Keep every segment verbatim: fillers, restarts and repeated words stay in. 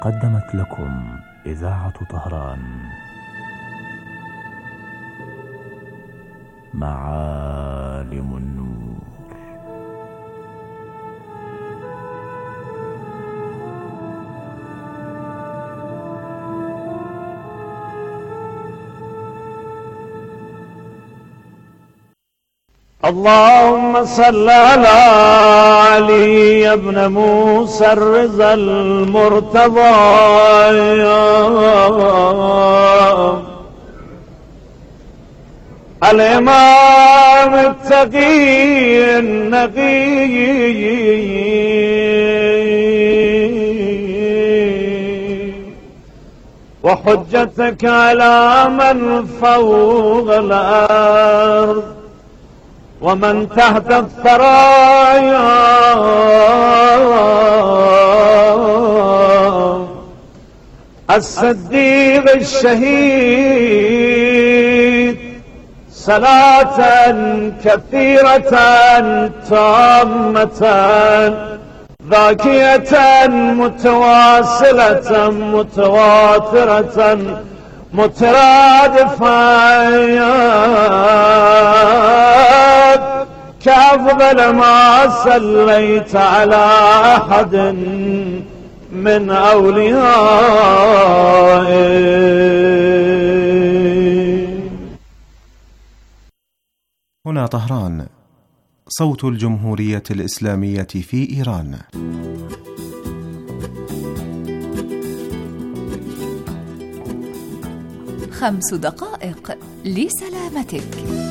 قدمت لكم إذاعة طهران معالم النور. اللهم صل على علي بن موسى الرضا المرتضى الإمام التقي النقي وحجتك على من فوق الأرض ومن تحت الثرايا الصديق الشهيد صلاة كثيرة تامة ذاكية متواصلة متواترة مترادفة كأفضل ما صليت على أحد من أوليائه. هنا طهران، صوت الجمهورية الإسلامية في إيران. خمس دقائق لسلامتك.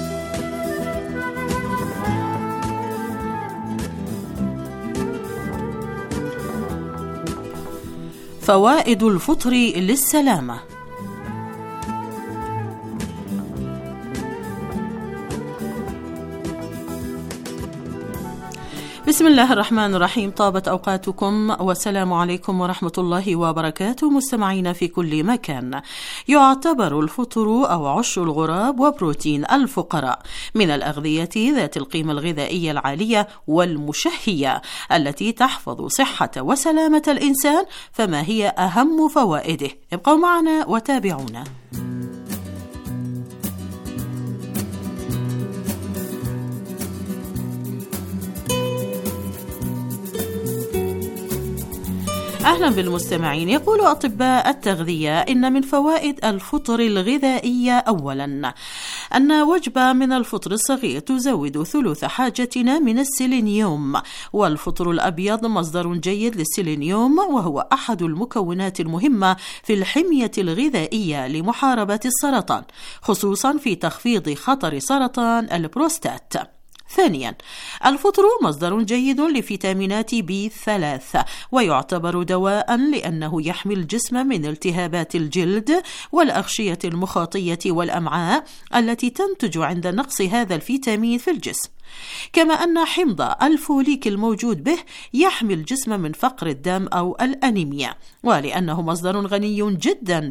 فوائد الفطر للسلامة. بسم الله الرحمن الرحيم. طابت أوقاتكم والسلام عليكم ورحمة الله وبركاته مستمعين في كل مكان. يعتبر الفطر أو عش الغراب وبروتين الفقراء من الأغذية ذات القيمة الغذائية العالية والمشهية التي تحفظ صحة وسلامة الإنسان. فما هي أهم فوائده؟ ابقوا معنا وتابعونا. أهلا بالمستمعين. يقول أطباء التغذية إن من فوائد الفطر الغذائية أولا أن وجبة من الفطر الصغير تزود ثلث حاجتنا من السيلينيوم، والفطر الأبيض مصدر جيد للسيلينيوم وهو أحد المكونات المهمة في الحمية الغذائية لمحاربة السرطان، خصوصا في تخفيض خطر سرطان البروستات. ثانيا، الفطر مصدر جيد لفيتامينات بي ثلاثة ويعتبر دواء لأنه يحمي الجسم من التهابات الجلد والأغشية المخاطية والأمعاء التي تنتج عند نقص هذا الفيتامين في الجسم، كما أن حمض الفوليك الموجود به يحمي الجسم من فقر الدم أو الأنيميا، ولأنه مصدر غني جدا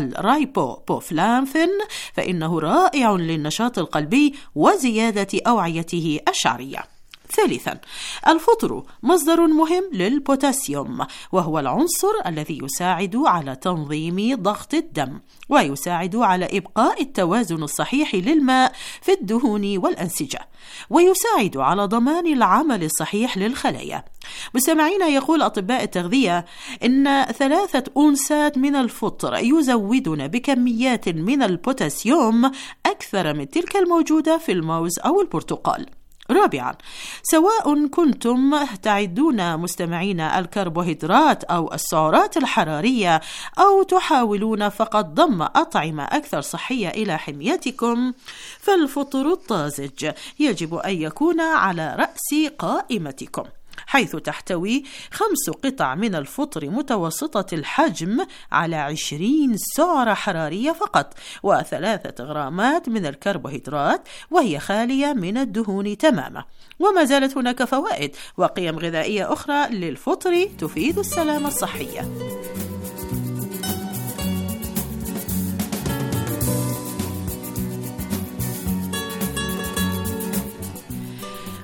بالرايبوبوفلافين فإنه رائع للنشاط القلبي وزيادة أوعيته الشعرية. ثالثا، الفطر مصدر مهم للبوتاسيوم وهو العنصر الذي يساعد على تنظيم ضغط الدم ويساعد على إبقاء التوازن الصحيح للماء في الدهون والأنسجة ويساعد على ضمان العمل الصحيح للخلايا. مستمعين، يقول أطباء التغذية إن ثلاثة أونسات من الفطر يزودون بكميات من البوتاسيوم أكثر من تلك الموجودة في الموز أو البرتقال. رابعا، سواء كنتم تعدون مستمعين الكربوهيدرات أو السعرات الحرارية أو تحاولون فقط ضم أطعمة أكثر صحية إلى حميتكم، فالفطر الطازج يجب أن يكون على رأس قائمتكم، حيث تحتوي خمس قطع من الفطر متوسطة الحجم على عشرين سعرة حرارية فقط وثلاثة غرامات من الكربوهيدرات وهي خالية من الدهون تماما. وما زالت هناك فوائد وقيم غذائية أخرى للفطر تفيد السلامة الصحية.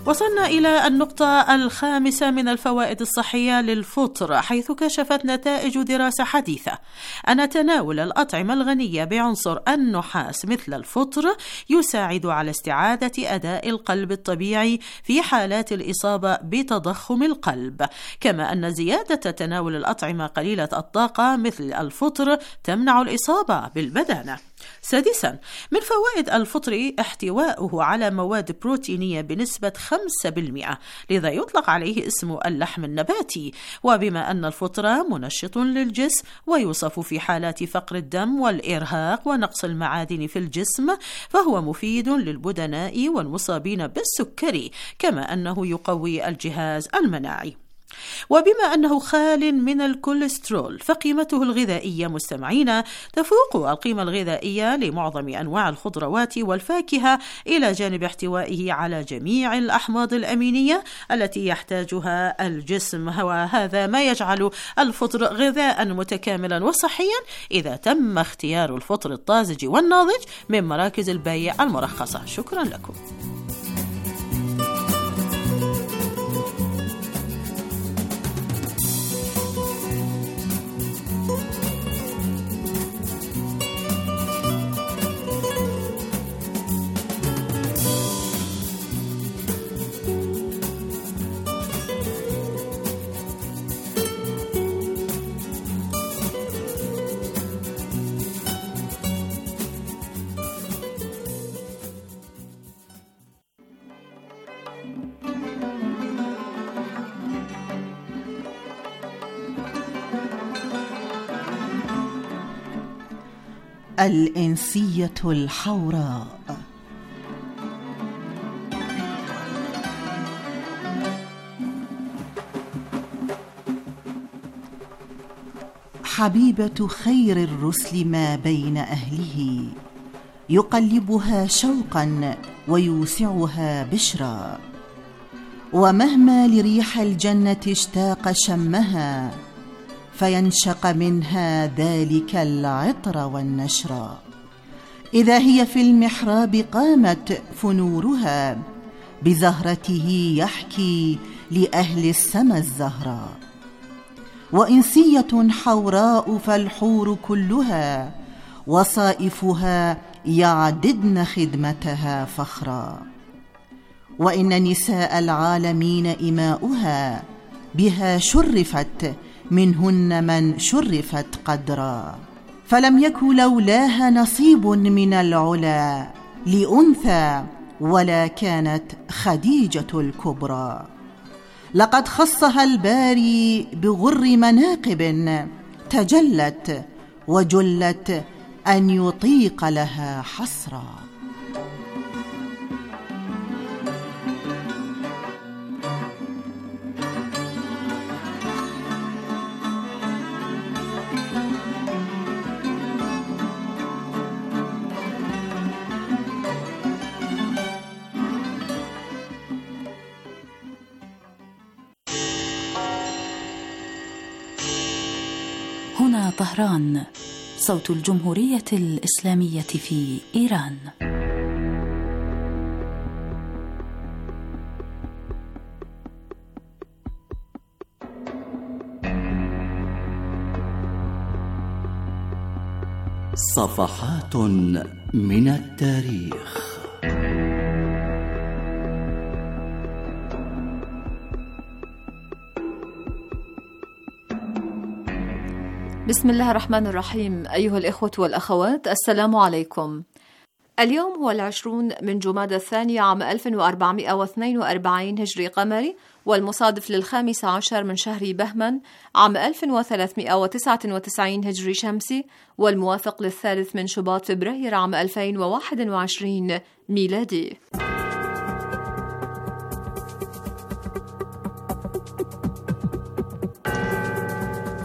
وصلنا إلى النقطة الخامسة من الفوائد الصحية للفطر، حيث كشفت نتائج دراسة حديثة أن تناول الأطعمة الغنية بعنصر النحاس مثل الفطر يساعد على استعادة أداء القلب الطبيعي في حالات الإصابة بتضخم القلب، كما أن زيادة تناول الأطعمة قليلة الطاقة مثل الفطر تمنع الإصابة بالبدانة. سادسا، من فوائد الفطر احتواؤه على مواد بروتينية بنسبة خمسة بالمئة، لذا يطلق عليه اسم اللحم النباتي. وبما أن الفطر منشط للجسم ويوصف في حالات فقر الدم والإرهاق ونقص المعادن في الجسم، فهو مفيد للبدناء والمصابين بالسكري، كما أنه يقوي الجهاز المناعي. وبما أنه خال من الكوليسترول، فقيمته الغذائية مستمعين تفوق القيمة الغذائية لمعظم أنواع الخضروات والفاكهة، إلى جانب احتوائه على جميع الأحماض الأمينية التي يحتاجها الجسم، وهذا ما يجعل الفطر غذاء متكاملا وصحيا إذا تم اختيار الفطر الطازج والناضج من مراكز البيع المرخصة. شكرا لكم. الإنسية الحوراء. حبيبة خير الرسل ما بين أهله، يقلبها شوقا ويوسعها بشرا، ومهما لريح الجنة اشتاق شمها، فينشق منها ذلك العطر والنشرا. إذا هي في المحراب قامت فنورها، بزهرته يحكي لأهل السما الزهراء. وإنسية حوراء فالحور كلها، وصائفها يعددن خدمتها فخرا. وإن نساء العالمين إماؤها، بها شرفت منهن من شرفت قدرا. فلم يك لولاها نصيب من العلا لأنثى، ولا كانت خديجة الكبرى. لقد خصها الباري بغر مناقب، تجلت وجلت أن يطيق لها حسرا. هنا طهران، صوت الجمهورية الإسلامية في إيران. صفحات من التاريخ. بسم الله الرحمن الرحيم. أيها الإخوة والأخوات، السلام عليكم. اليوم هو العشرون من جمادى الثاني عام ألف وأربعمائة واثنين وأربعين هجري قمري، والمصادف للخامس عشر من شهر بهمن عام ألف وثلاثمائة وتسعة وتسعين هجري شمسي، والموافق للثالث من شباط فبراير عام ألفين وواحد وعشرين ميلادي.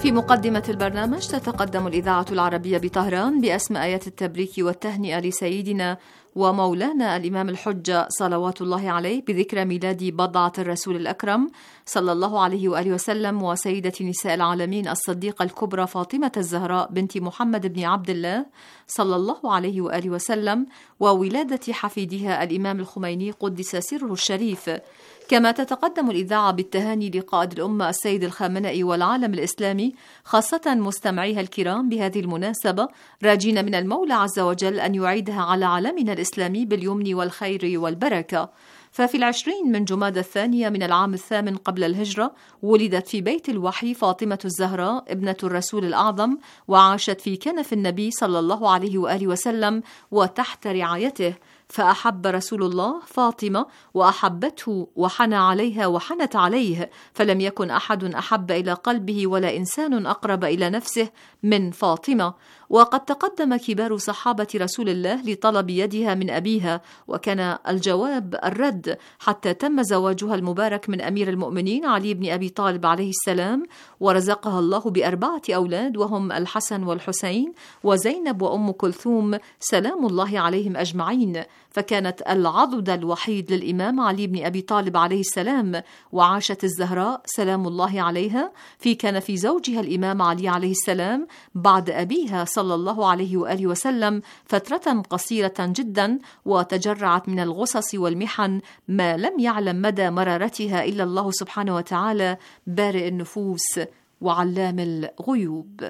في مقدمة البرنامج تتقدم الإذاعة العربية بطهران بأسمى آيات التبريك والتهنئة لسيدنا ومولانا الإمام الحجة صلوات الله عليه بذكرى ميلاد بضعة الرسول الأكرم صلى الله عليه وآله وسلم وسيدة نساء العالمين الصديقة الكبرى فاطمة الزهراء بنت محمد بن عبد الله صلى الله عليه وآله وسلم وولادة حفيدها الإمام الخميني قدس سره الشريف. كما تتقدم الإذاعة بالتهاني لقائد الأمة السيد الخامنئي والعالم الإسلامي خاصة مستمعيها الكرام بهذه المناسبة، راجين من المولى عز وجل أن يعيدها على عالمنا الإسلامي باليمن والخير والبركة. ففي العشرين من جمادى الثانية من العام الثامن قبل الهجرة ولدت في بيت الوحي فاطمة الزهراء ابنة الرسول الأعظم، وعاشت في كنف النبي صلى الله عليه وآله وسلم وتحت رعايته، فأحب رسول الله فاطمة وأحبته وحنى عليها وحنت عليه، فلم يكن أحد أحب إلى قلبه ولا إنسان أقرب إلى نفسه من فاطمة. وقد تقدم كبار صحابة رسول الله لطلب يدها من أبيها، وكان الجواب الرد حتى تم زواجها المبارك من أمير المؤمنين علي بن أبي طالب عليه السلام، ورزقها الله بأربعة أولاد وهم الحسن والحسين وزينب وأم كلثوم سلام الله عليهم أجمعين. فكانت العضد الوحيد للإمام علي بن أبي طالب عليه السلام، وعاشت الزهراء سلام الله عليها في كنف زوجها الإمام علي عليه السلام بعد أبيها صلى الله عليه وآله وسلم فترة قصيرة جدا، وتجرعت من الغصص والمحن ما لم يعلم مدى مرارتها إلا الله سبحانه وتعالى بارئ النفوس وعلام الغيوب.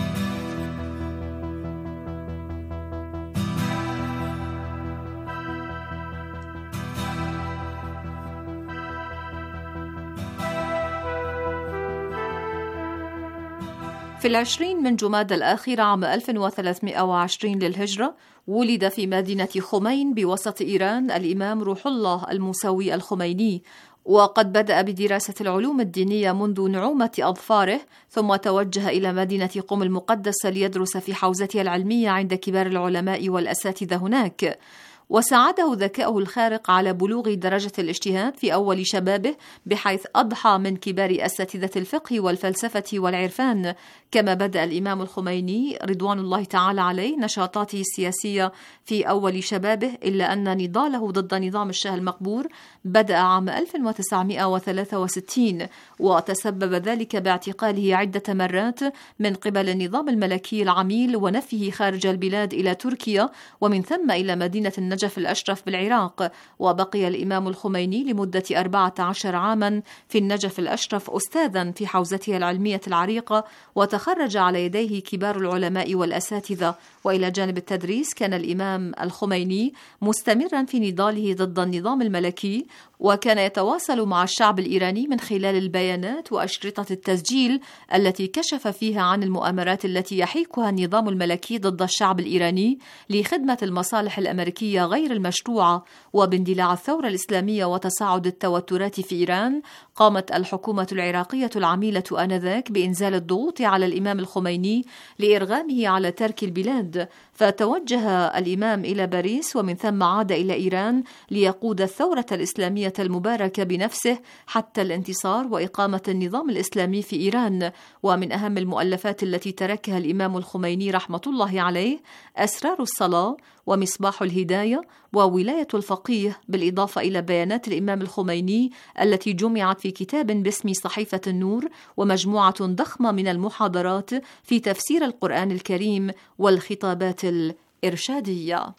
في العشرين من جمادى الآخر عام ألف وثلاثمائة وعشرين للهجرة ولد في مدينة خمين بوسط إيران الإمام روح الله الموسوي الخميني، وقد بدأ بدراسة العلوم الدينية منذ نعومة أظفاره، ثم توجه إلى مدينة قم المقدسة ليدرس في حوزتها العلمية عند كبار العلماء والأساتذة هناك. وساعده ذكاؤه الخارق على بلوغ درجة الاجتهاد في أول شبابه، بحيث أضحى من كبار أساتذة الفقه والفلسفة والعرفان. كما بدأ الإمام الخميني رضوان الله تعالى عليه نشاطاته السياسية في أول شبابه، إلا أن نضاله ضد نظام الشاه المقبور بدأ عام ألف وتسعمائة وثلاثة وستين، وتسبب ذلك باعتقاله عدة مرات من قبل النظام الملكي العميل ونفيه خارج البلاد إلى تركيا، ومن ثم إلى مدينة النجف الأشرف بالعراق. وبقي الإمام الخميني لمدة أربعة عشر عاما في النجف الأشرف أستاذا في حوزتها العلمية العريقة، وتخرج على يديه كبار العلماء والأساتذة. وإلى جانب التدريس كان الإمام الخميني مستمرا في نضاله ضد النظام الملكي، وكان يتواصل مع الشعب الإيراني من خلال البيانات وأشرطة التسجيل التي كشف فيها عن المؤامرات التي يحيكها النظام الملكي ضد الشعب الإيراني لخدمة المصالح الأمريكية غير المشروعة. وباندلاع الثورة الإسلامية وتصاعد التوترات في إيران، قامت الحكومة العراقية العميلة آنذاك بإنزال الضغوط على الإمام الخميني لإرغامه على ترك البلاد، فتوجه الإمام إلى باريس، ومن ثم عاد إلى إيران ليقود الثورة الإسلامية المباركة بنفسه حتى الانتصار وإقامة النظام الإسلامي في إيران. ومن أهم المؤلفات التي تركها الإمام الخميني رحمة الله عليه أسرار الصلاة ومصباح الهداية وولاية الفقيه، بالإضافة إلى بيانات الإمام الخميني التي جمعت في كتاب باسم صحيفة النور، ومجموعة ضخمة من المحاضرات في تفسير القرآن الكريم والخطابات الإرشادية.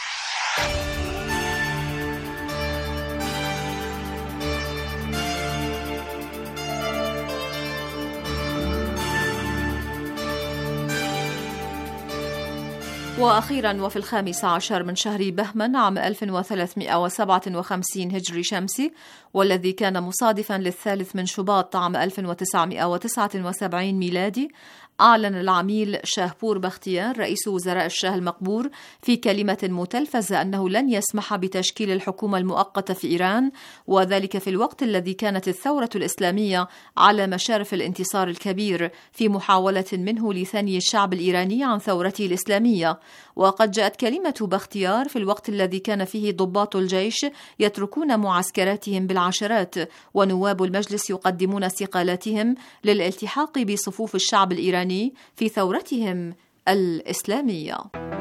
وأخيرا وفي الخامس عشر من شهر بهمن عام ألف وثلاثمائة وسبعة وخمسين هجري شمسي، والذي كان مصادفا للثالث من شباط عام ألف وتسعمائة وتسعة وسبعين ميلادي، أعلن العميل شاهبور بختيار رئيس وزراء الشاه المقبور في كلمة متلفزة أنه لن يسمح بتشكيل الحكومة المؤقتة في إيران، وذلك في الوقت الذي كانت الثورة الإسلامية على مشارف الانتصار الكبير في محاولة منه لثني الشعب الإيراني عن ثورته الإسلامية. وقد جاءت كلمة بختيار في الوقت الذي كان فيه ضباط الجيش يتركون معسكراتهم بالعشرات، ونواب المجلس يقدمون استقالاتهم للالتحاق بصفوف الشعب الإيراني في ثورتهم الإسلامية.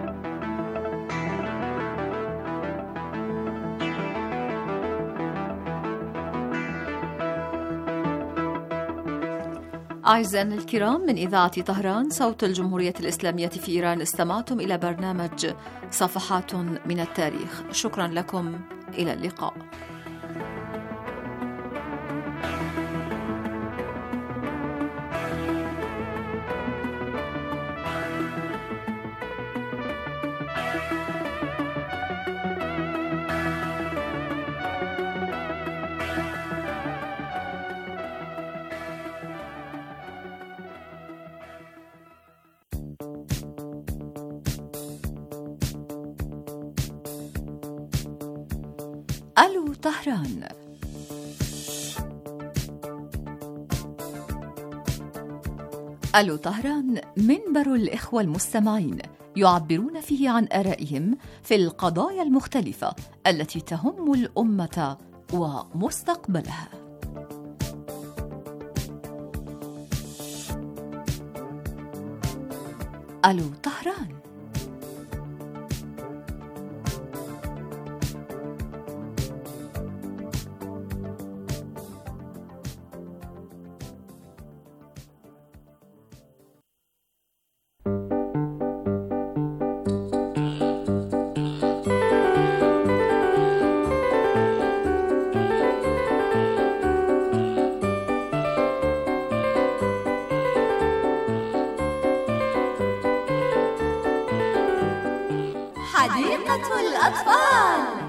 أعزائنا الكرام، من إذاعة طهران صوت الجمهورية الإسلامية في إيران، استمعتم إلى برنامج صفحات من التاريخ. شكرا لكم، إلى اللقاء. ألو طهران. ألو طهران منبر الإخوة المستمعين يعبرون فيه عن آرائهم في القضايا المختلفة التي تهم الأمة ومستقبلها. ألو طهران. حديقة الأطفال.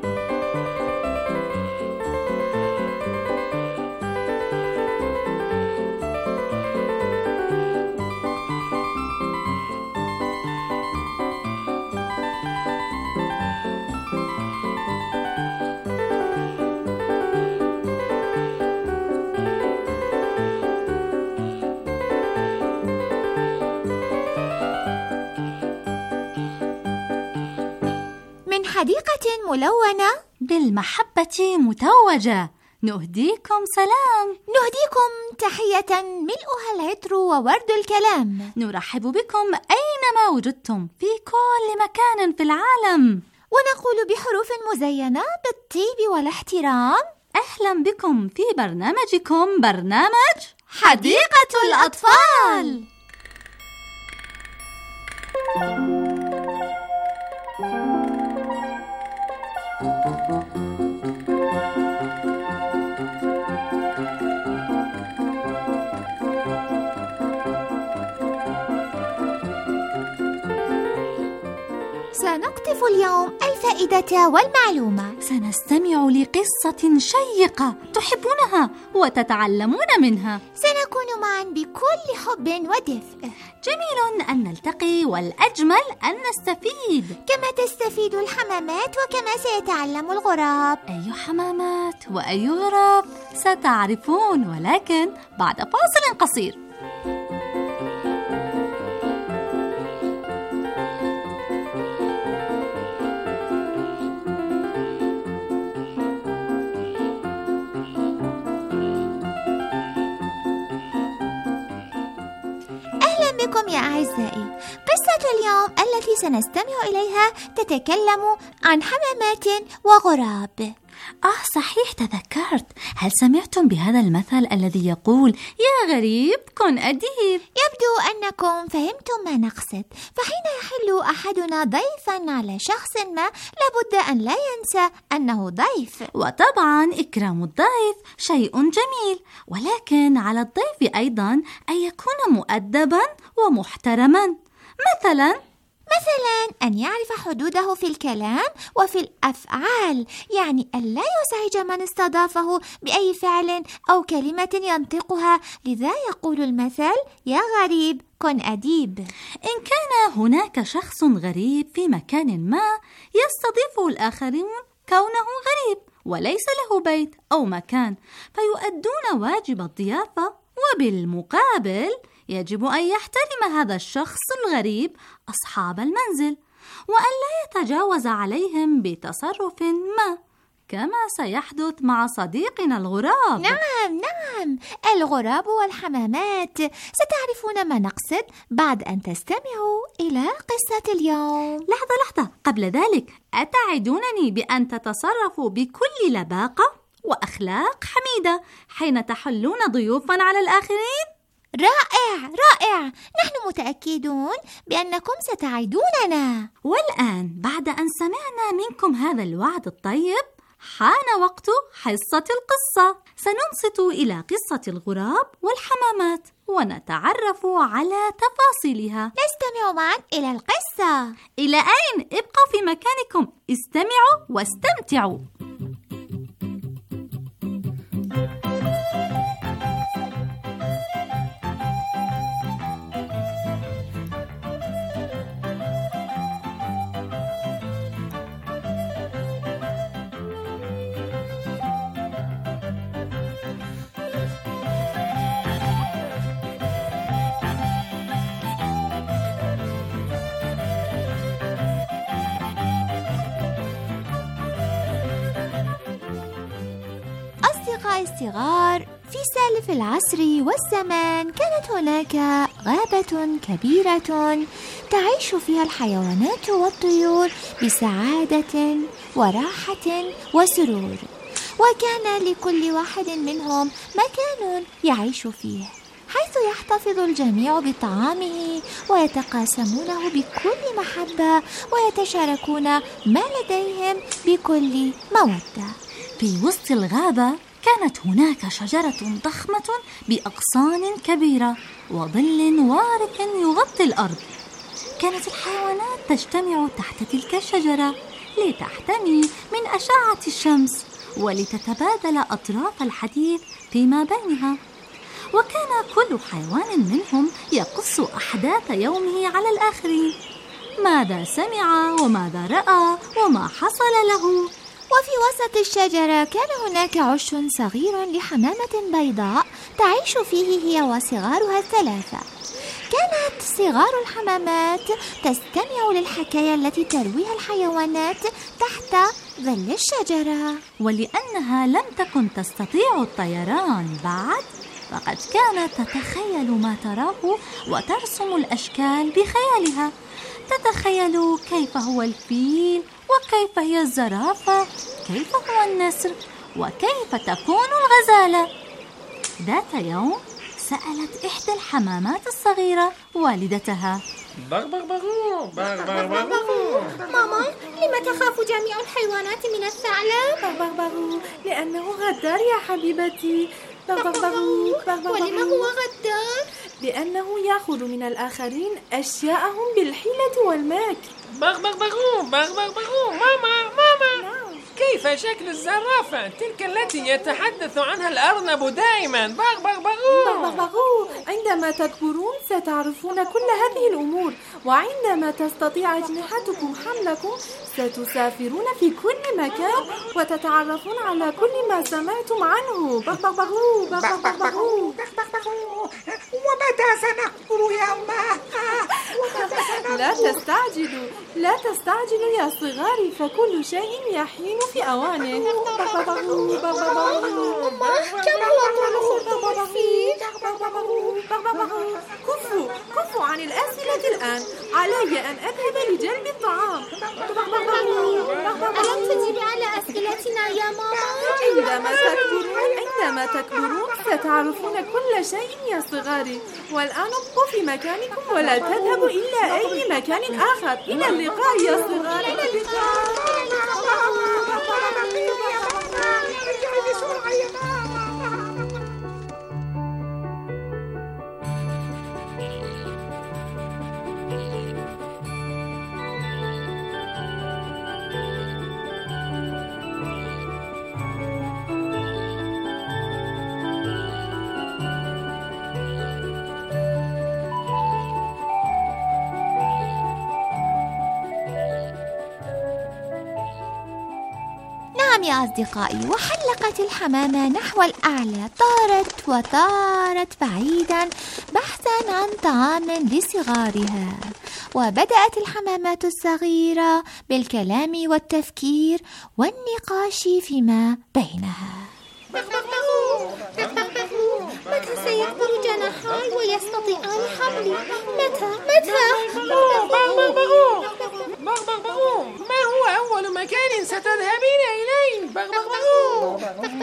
حديقة ملونة بالمحبة متوجة، نهديكم سلام، نهديكم تحية ملؤها العطر وورد الكلام، نرحب بكم أينما وجدتم في كل مكان في العالم، ونقول بحروف مزينة بالطيب والاحترام: أهلا بكم في برنامجكم، برنامج حديقة الأطفال. سنقطف اليوم الفائدة والمعلومة، سنستمع لقصة شيقة تحبونها وتتعلمون منها، سنكون معا بكل حب ودفء. جميل أن نلتقي، والأجمل أن نستفيد، كما تستفيد الحمامات وكما سيتعلم الغراب. أي حمامات وأي غراب ستعرفون، ولكن بعد فاصل قصير. بكم يا أعزائي. قصة اليوم التي سنستمع إليها تتكلم عن حمامات وغراب. آه صحيح، تذكرت. هل سمعتم بهذا المثل الذي يقول يا غريب كن أديب؟ يبدو أنكم فهمتم ما نقصد. فحين يحل أحدنا ضيفا على شخص ما لابد أن لا ينسى أنه ضيف، وطبعا إكرام الضيف شيء جميل، ولكن على الضيف أيضا أن يكون مؤدبا ومحترما. مثلا مثلا أن يعرف حدوده في الكلام وفي الأفعال، يعني ألا يزعج من استضافه بأي فعل أو كلمة ينطقها. لذا يقول المثل: يا غريب كن أديب. إن كان هناك شخص غريب في مكان ما يستضيفه الآخرون كونه غريب وليس له بيت أو مكان، فيؤدون واجب الضيافة، وبالمقابل يجب أن يحترم هذا الشخص الغريب أصحاب المنزل، وأن لا يتجاوز عليهم بتصرف ما، كما سيحدث مع صديقنا الغراب. نعم نعم، الغراب والحمامات. ستعرفون ما نقصد بعد أن تستمعوا إلى قصة اليوم. لحظة لحظة، قبل ذلك أتعدونني بأن تتصرفوا بكل لباقة وأخلاق حميدة حين تحلون ضيوفا على الآخرين؟ رائع رائع، نحن متأكدون بأنكم ستعيدوننا. والآن بعد أن سمعنا منكم هذا الوعد الطيب، حان وقت حصة القصة. سننصت إلى قصة الغراب والحمامات ونتعرف على تفاصيلها. نستمع معا إلى القصة. إلى أين؟ ابقوا في مكانكم، استمعوا واستمتعوا. أصدقائي الصغار، في سالف العصر والزمان كانت هناك غابة كبيرة تعيش فيها الحيوانات والطيور بسعادة وراحة وسرور، وكان لكل واحد منهم مكان يعيش فيه، حيث يحتفظ الجميع بطعامه ويتقاسمونه بكل محبة ويتشاركون ما لديهم بكل مودة. في وسط الغابة كانت هناك شجرة ضخمة بأغصان كبيرة وظل وارف يغطي الأرض. كانت الحيوانات تجتمع تحت تلك الشجرة لتحتمي من أشعة الشمس ولتتبادل أطراف الحديث فيما بينها، وكان كل حيوان منهم يقص أحداث يومه على الآخرين، ماذا سمع وماذا رأى وما حصل له. وفي وسط الشجرة كان هناك عش صغير لحمامة بيضاء تعيش فيه هي وصغارها الثلاثة. كانت صغار الحمامات تستمع للحكاية التي ترويها الحيوانات تحت ظل الشجرة، ولأنها لم تكن تستطيع الطيران بعد، فقد كانت تتخيل ما تراه وترسم الأشكال بخيالها. تتخيل كيف هو الفيل، وكيف هي الزرافة، كيف هو النسر، وكيف تكون الغزالة. ذات يوم سألت إحدى الحمامات الصغيرة والدتها: بغ بغ بغو بغ بغ بغو ماما، لما تخاف جميع الحيوانات من الثعلب؟ بغ بغ بغو لأنه غدار يا حبيبتي. بغ بغ بغو. ولما هو غدار؟ لأنه يأخذ من الآخرين أشياءهم بالحيلة والمكر. بغ بغ بغو بغ بغ بغو ماما ماما، كيف شكل الزرافة تلك التي يتحدث عنها الأرنب دائما؟ بغ بغ بغو بغ بغو. عندما تكبرون ستعرفون كل هذه الأمور، وعندما تستطيع أجنحتكم حملكم ستسافرون في كل مكان وتتعرفون على كل ما سمعتم عنه. بغ بغ بغو بغ بغ بغو. ومتى سنكبر يا أمه؟ لا تستعجلوا لا تستعجلوا يا صغاري، فكل شيء يحين في أوانه. أمه، كم هو طول خرطوم الفيل؟ كفوا كفوا عن الأسئلة الآن، علي أن أذهب لجلب الطعام. ألم تجيبي على أسئلتنا يا ماما؟ عندما تكبرون عندما تكبرون ستعرفون كل شيء يا صغاري، والآن ابقوا في مكانكم ولا تذهبوا إلى أي مكان آخر. إلى اللقاء يا صغاري. إلى اللقاء. يا أصدقائي، وحلقت الحمامة نحو الأعلى، طارت وطارت بعيدا بحثا عن طعام لصغارها. وبدأت الحمامات الصغيرة بالكلام والتفكير والنقاش فيما بينها. متى سيكبر جناحاي ويستطيعان حملي؟ متى متى بغبغبغو بغبغبغو ما هو أول مكان ستذهبين إليه؟ بغبغبغو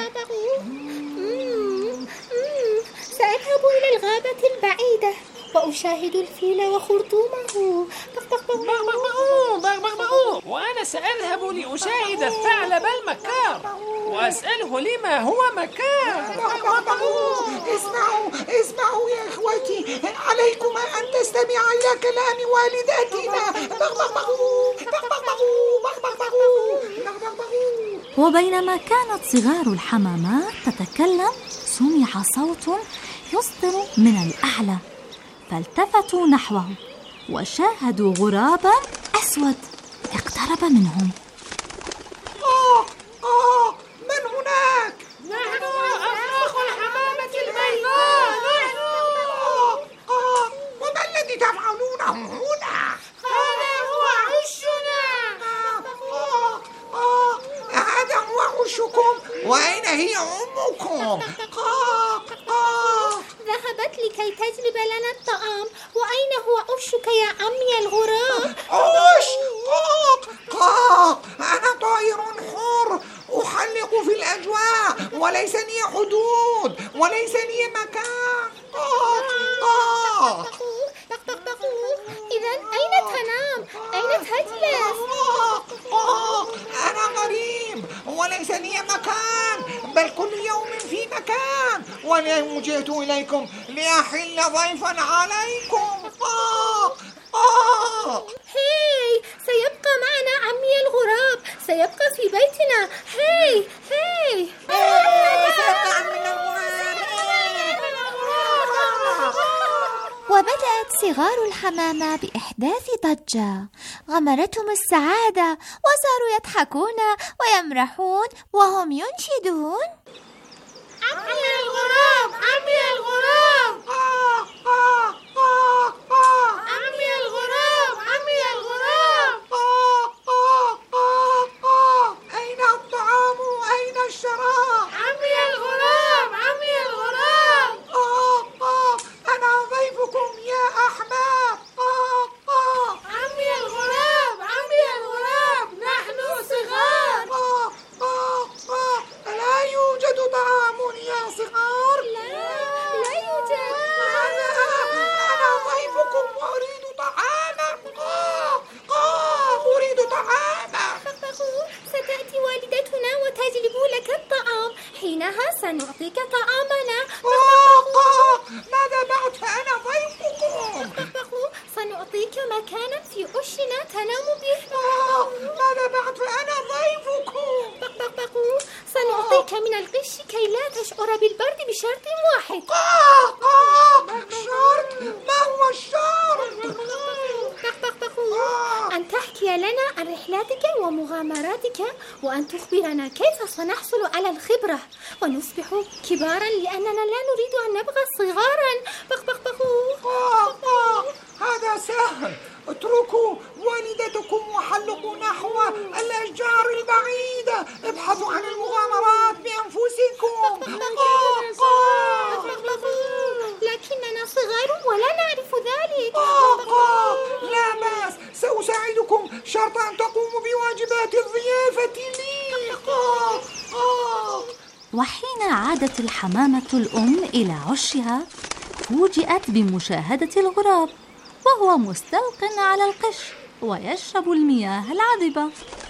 سأذهب إلى الغابة البعيدة وأشاهد الفيل وخرطومه. بغبغبغو بغبغبغو وأنا سأذهب لأشاهد الثعلب المكار وأسأله لما هو مكار. اسمعوا اسمعوا يا إخوتي، عليكم أن تستمعوا إلى كلام والدتنا. بغبغبغو بغبغبغو بغبغبغو بغبغبغو. وبينما كانت صغار الحمامات تتكلم، سمع صوت يصدر من الأعلى، فالتفتوا نحوه وشاهدوا غرابا أسود اقترب منهم. آه آه من هناك؟ نحن أفراخ الحمامة البيضاء. نحن آه آه وما الذي تفعلونه هنا؟ هذا هو عشنا. آه آه هذا هو عشكم؟ وأين هي أمكم؟ آه آه ذهبت لكي تجلب لنا الطعام. وأين هو عشك يا عمي الغراب؟ عش قاق قاق أنا طائر حر أحلق في الأجواء، وليس لي حدود وليس لي مكان. قاق قاق إذا أين تنام؟ أين تجلس؟ قاق قاق أنا غريب وليس لي مكان، بل كل يوم في مكان، واليوم جئت إليكم لأحل ضيفا عليكم. قاق قاق هاي سيبقى معنا عمي الغراب، سيبقى في بيتنا. هاي هاي سيبقى عمي الغراب. وبدأت صغار الحمامة بإحداث ضجة غمرتهم السعادة، وصاروا يضحكون ويمرحون وهم ينشدون: عمي الغراب عمي الغراب عمي الغراب عمي الغراب. أين الطعام أين الشراب؟ عمي الغراب عمي الغراب. أنا ضيفكم يا أحباب. عمي الغراب عمي الغراب نحن صغار. لا يوجد طعام يا صغار. لا لا يوجد. أنا أنا ضيفكم وأريد طعاما. أريد طعاما. ستأتي والدتنا وتجلب لك الطعام، حينها سنعطيك طعامنا. ماذا بعد فأنا ضيفكم؟ سنعطيك مكانا في عشنا تنام به. ماذا بعد فأنا ضيفكم؟ سنعطيك من الغش كي لا تشعر بالبرد بشرط واحد. شرط؟ ما هو الشرط؟ أن تحكي لنا عن رحلاتك ومغامراتك، وأن تخبرنا كيف سنحصل على الخبرة ونصبح كبارا، لأننا لا نريد أن نبقى صغارا. هذا سهل، اتركوا والدتكم وحلقوا نحو الأشجار البعيدة، ابحثوا عن المغامرات بأنفسكم. لكننا صغار ولا نعرف ذلك. لا بأس، سأساعدكم شرط أن تقوموا بواجبات الضيافة لي. وحين عادت الحمامة الأم إلى عشها، فوجئت بمشاهدة الغراب وهو مستلق على القش ويشرب المياه العذبة.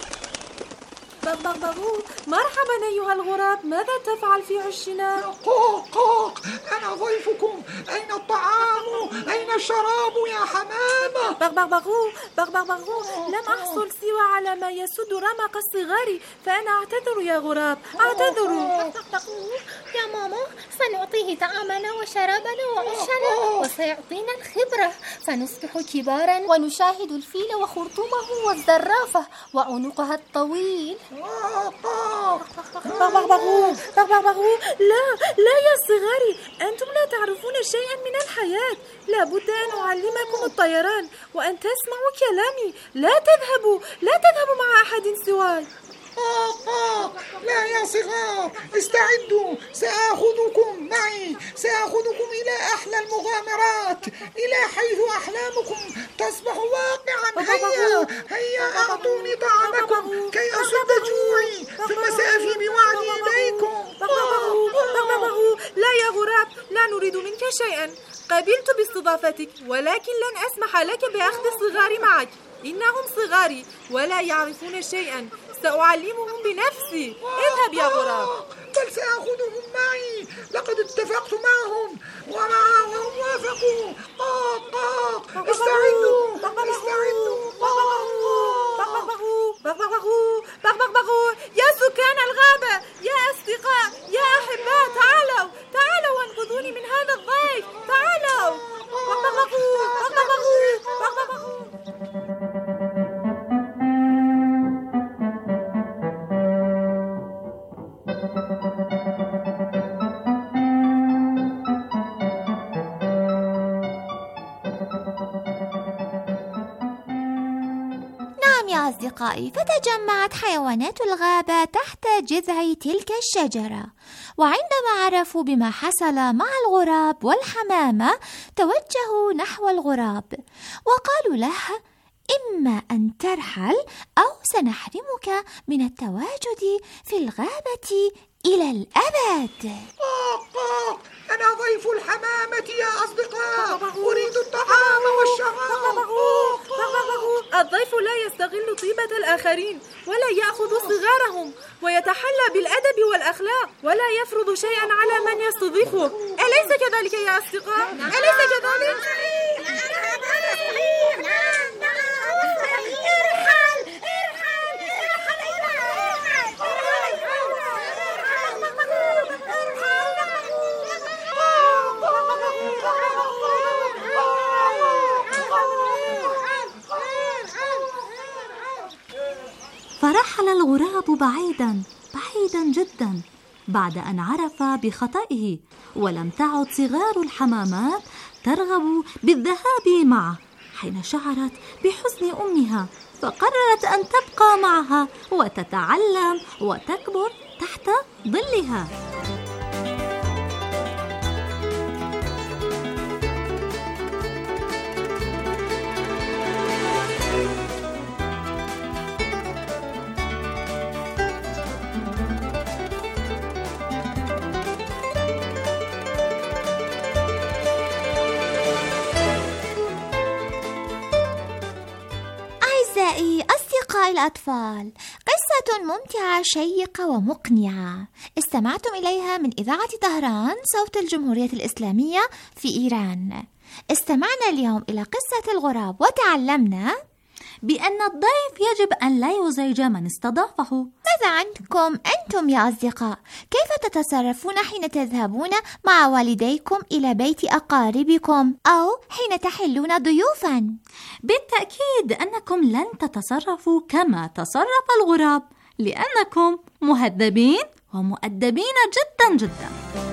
بغبغبغو مرحبا أيها الغراب، ماذا تفعل في عشنا؟ قوق قوق أنا ضيفكم، أين الطعام؟ أين الشراب يا حمامة؟ بغبغبغو بغبغبغو لم أحصل سوى على ما يسد رمق الصغار، فأنا أعتذر يا غراب، أعتذر. يا ماما سنعطيه طعامنا وشرابنا وعشنا، وسيعطينا الخبرة، فنصبح كبارا ونشاهد الفيل وخرطومه والزرافة وعنقها الطويل. بغبغبغو بغبغبغو لا لا يا صغاري، أنتم لا تعرفون شيئا من الحياة. لابد أن أعلمكم الطيران وأن تسمعوا كلامي. لا تذهبوا لا تذهبوا مع أحد سواي. آه آه لا يا صغار، استعدوا، سآخذكم معي، سآخذكم إلى أحلى المغامرات، إلى حيث أحلامكم تصبح واقعا. هيا هيا أعطوني طعامكم كي أسد جوعي، ثم سأفي بوعدي إليكم. لا يا غراب، لا نريد منك شيئا. قبلت باستضافتك، ولكن لن أسمح لك بأخذ الصغار معك. إنهم صغاري ولا يعرفون شيئا، سأعلمهم بنفسي. اذهب يا غراب. بل سأخذهم معي، لقد اتفقت معهم ومعهم وافقوا. قاق قاق استعدوا استعدوا. بغبغبغو بغبغبغو بغبغبغو يا سكان الغابة، يا أصدقاء، يا أحباء، تعالوا تعالوا وانقذوني من هذا الضيف. تعالوا. بغبغبغو بغبغبغو بغبغبغو. أصدقائي، فتجمعت حيوانات الغابة تحت جذع تلك الشجرة، وعندما عرفوا بما حصل مع الغراب والحمامة توجهوا نحو الغراب وقالوا له: إما أن ترحل أو سنحرمك من التواجد في الغابة إلى الأبد. قاق أنا ضيف الحمامة يا أصدقاء، أريد الطعام والشراب. الضيف لا يستغل طيبة الآخرين ولا يأخذ صغارهم، ويتحلى بالأدب والأخلاق ولا يفرض شيئا على من يستضيفه. أليس كذلك يا أصدقاء؟ أليس كذلك؟ فرحل الغراب بعيدا بعيدا جدا بعد أن عرف بخطئه، ولم تعد صغار الحمامات ترغب بالذهاب معه حين شعرت بحزن أمها، فقررت أن تبقى معها وتتعلم وتكبر تحت ظلها. أصدقائي الأطفال، قصة ممتعة شيقة ومقنعة استمعتم إليها من إذاعة طهران صوت الجمهورية الإسلامية في إيران. استمعنا اليوم إلى قصة الغراب وتعلمنا بأن الضيف يجب أن لا يزعج من استضافه. ماذا عنكم أنتم يا أصدقاء؟ كيف تتصرفون حين تذهبون مع والديكم إلى بيت أقاربكم أو حين تحلون ضيوفا؟ بالتأكيد أنكم لن تتصرفوا كما تصرف الغراب، لأنكم مهذبين ومؤدبين جدا جدا.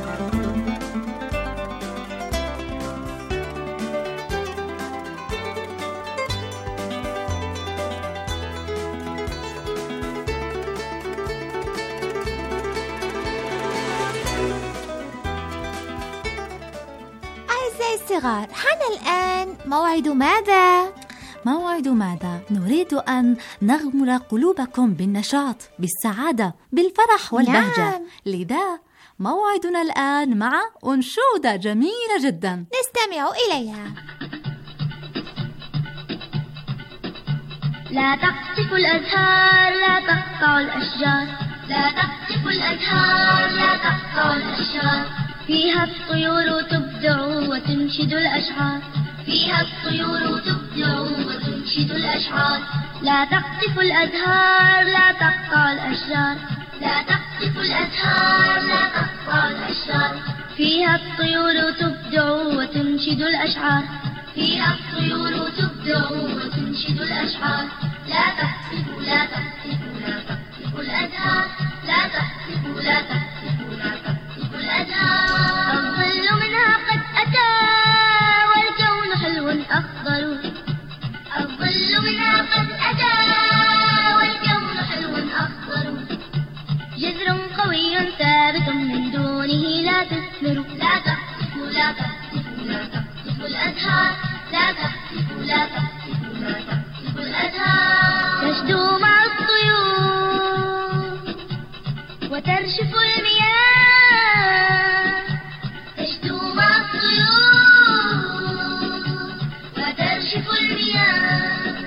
الصغار، حان الآن موعد ماذا؟ موعد ماذا؟ نريد أن نغمر قلوبكم بالنشاط، بالسعادة، بالفرح والبهجة. نعم. لذا موعدنا الآن مع أنشودة جميلة جدا نستمع إليها. لا تقطف الأزهار، لا تقطع الأشجار، لا تقطف الأزهار، لا تقطع الأشجار، فيها الطيور تبدع وتنشد الأشعار، فيها الطيور تبدع وتنشد الأشعار. لا تقطف الأزهار، لا تقطع الأشجار، لا تقطف الأزهار، لا تقطع الأشجار، فيها الطيور تبدع وتنشد الأشعار، فيها الطيور تبدع وتنشد الأشعار. لا تقطف لا تقطف لا تقطف الأزهار لا تقطف لا تقطف لا تقطف الأزهار الظل منها قد أتى والكون حلو أخضر الظل منها قد أتى والكون حلو أخضر جذر قوي ثابت من دونه لا تثمر لا تقطف لا تقطف لا تقطف الأزهار لا تقطف لا تقطف لا تقطف الأزهار تشدو مع الطيور وترشف المياه تشدو مع الطيور وترشف المياه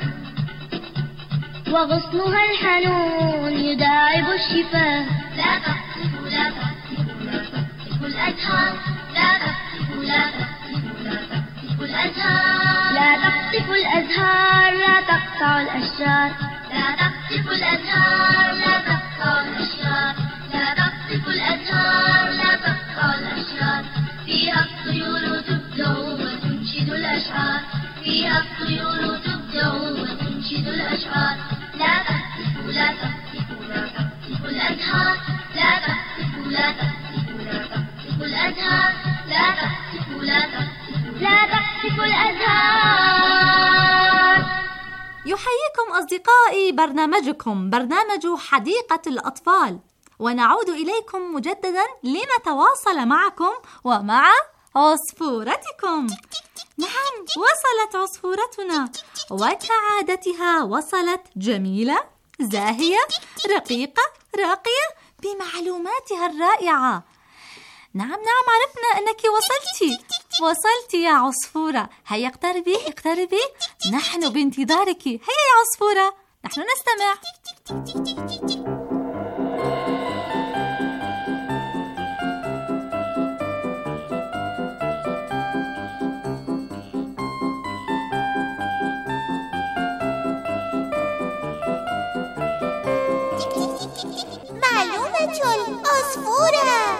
وغصنها الحنون يداعب الشفاه لا تقطف لا تقطف لا تقطف الأزهار لا تقطف لا تقطف لا تقطف الأزهار لا تقطف الأزهار لا تقطع الأشجار لا تقطف الأزهار لا تقطع الأشجار لا تقطف الأزهار لا تقطع الأشجار فيها الطيور تبدع وتنشد الأشعار فيها الطيور تبدع وتنشد الأشعار لا تقطف لا تقطف لا تقطف الأزهار لا تقطف لا تقطف لا تقطف الأزهار لا تقطف لا تقطف لا تقطف الأزهار. يحييكم أصدقائي برنامجكم برنامج حديقة الأطفال، ونعود إليكم مجددا لنتواصل معكم ومع عصفورتكم. نعم، وصلت عصفورتنا وكعادتها وصلت جميلة زاهية رقيقة راقية بمعلوماتها الرائعة. نعم نعم عرفنا أنك وصلتي وصلتي يا عصفورة. هيا اقتربي اقتربي، نحن بانتظارك. هيا يا عصفورة نحن نستمع. معلومة العصفورة.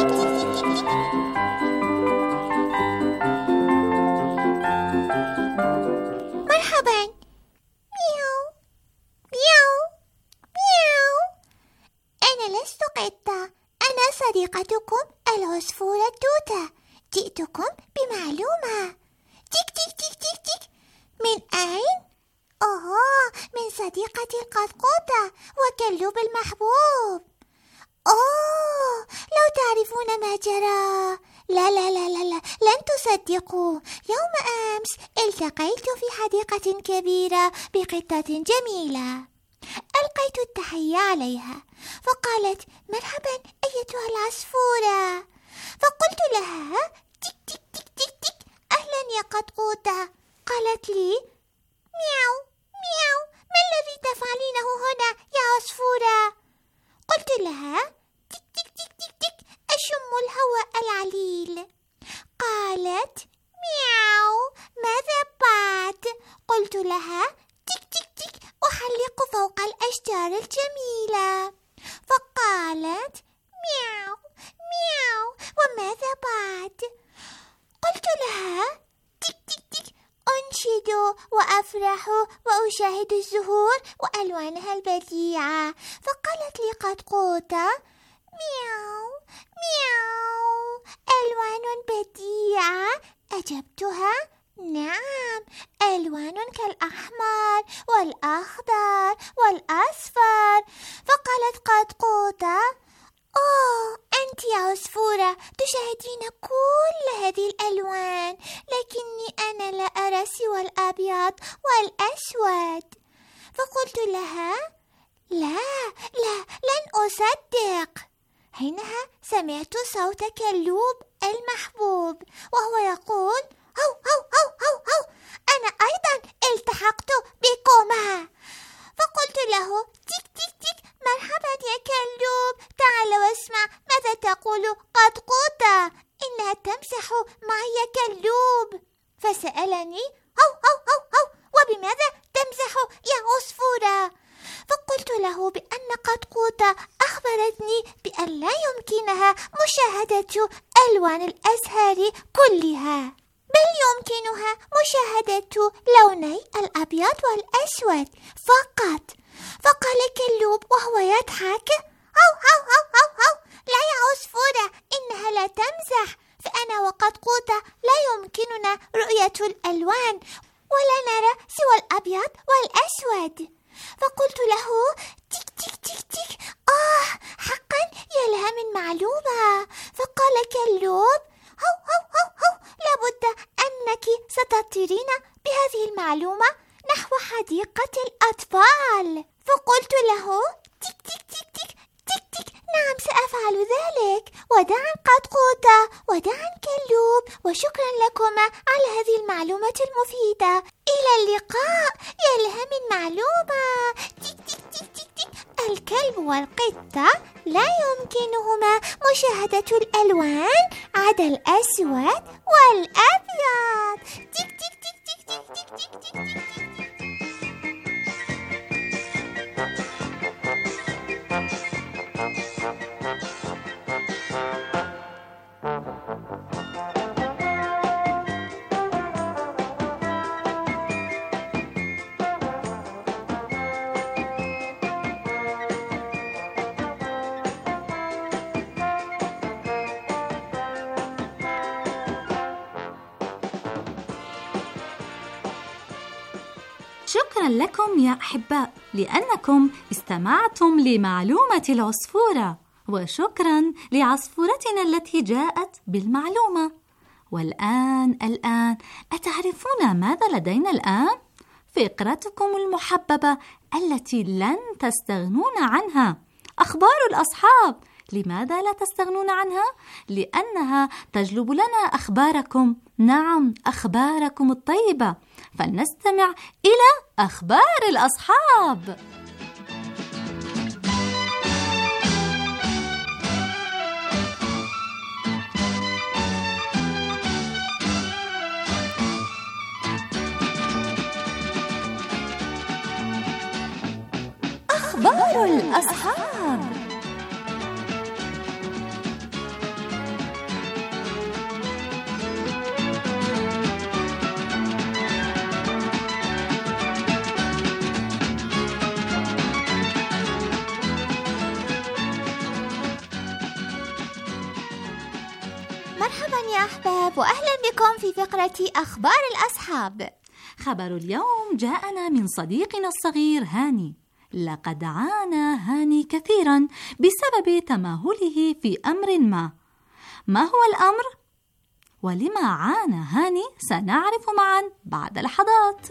مرحبا. مياو مياو مياو. أنا لست قطة، أنا صديقتكم العصفورة توتا. جئتكم بمعلومة. تيك تيك تيك تيك تيك. من أين؟ أوه، من صديقتي القطقوطة وكلب المحبوب. أوه، لو تعرفون ما جرى. لا لا لا لا لا لن تصدقوا. يوم أمس التقيت في حديقة كبيرة بقطة جميلة. ألقيت التحية عليها فقالت مرحبا أيتها العصفورة. فقلت لها تك تك تك تك تك أهلا يا قطقوطة. قالت لي مياو مياو، ما الذي تفعلينه هنا يا عصفورة؟ قلت لها تك تك تك تك تك أشم الهواء العليل. قالت مياو، ماذا بعد؟ قلت لها تك تك تك أحلق فوق الأشجار الجميلة. فقالت مياو مياو، وماذا بعد؟ قلت لها تك تك تك أنشد وأفرح وأشاهد الزهور وألوانها البديعة. فقالت لي قطقوطة مياو مياو، ألوان بديعة. أجبتها نعم، ألوان كالأحمر والأخضر والأصفر. فقالت قطقوطة أوه، أنت يا عصفورة تشاهدين كل هذه الألوان، لكني أنا لا أرى سوى الأبيض والأسود. فقلت لها لا لا لن أصدق. حينها سمعت صوت كلب المحبوب وهو يقول هو هو هو هو هو، أنا أيضا التحقت بكما. فقلت له تك تك تك مرحبا يا كلب، تعال واسمع ماذا تقول قطقوطة، إنها تمسح معي كلب. فسألني هو هو هو هو، وبماذا تمزح يا عصفورة؟ فقلت له بأن قطقوطة أخبرتني بأن لا يمكنها مشاهدة ألوان الأزهار كلها، بل يمكنها مشاهدة لوني الأبيض والأسود فقط. فقال كلوب وهو يضحك: هو هو هو هو هو لا يا عصفورة، إنها لا تمزح، فأنا وقطقوطة لا يمكننا رؤية الألوان ولا نرى سوى الأبيض والأسود. فقلت له: تيك تيك تيك تيك، آه حقا يا لها من معلومة. فقال كلوب: هو هو هو هو لابد أنك ستطيرين بهذه المعلومة نحو حديقة الأطفال. فقلت له: تيك تيك تيك تيك تيك تيك، نعم سأفعل ذلك. وداعا قطقوطة وداعا كلوب، وشكرا لكما على هذه المعلومة المفيدة. إلى اللقاء، يا لها من معلومة. تيك تيك تيك تيك تيك. الكلب والقطة لا يمكنهما مشاهدة الألوان عدا الأسود والأبيض. تيك تيك تيك تيك تيك تيك تيك تيك تيك. شكرا لكم يا أحباء لأنكم استمعتم لمعلومة العصفورة، وشكرا لعصفورتنا التي جاءت بالمعلومة. والآن الآن أتعرفون ماذا لدينا الآن؟ فقرتكم المحببة التي لن تستغنون عنها، أخبار الأصحاب. لماذا لا تستغنون عنها؟ لأنها تجلب لنا أخباركم، نعم أخباركم الطيبة. فلنستمع إلى أخبار الأصحاب. أخبار الأصحاب. مرحبا يا أحباب، وأهلا بكم في فقرة أخبار الأصحاب. خبر اليوم جاءنا من صديقنا الصغير هاني. لقد عانى هاني كثيرا بسبب تماهله في أمر ما. ما هو الأمر؟ ولما عانى هاني سنعرف معا بعد لحظات.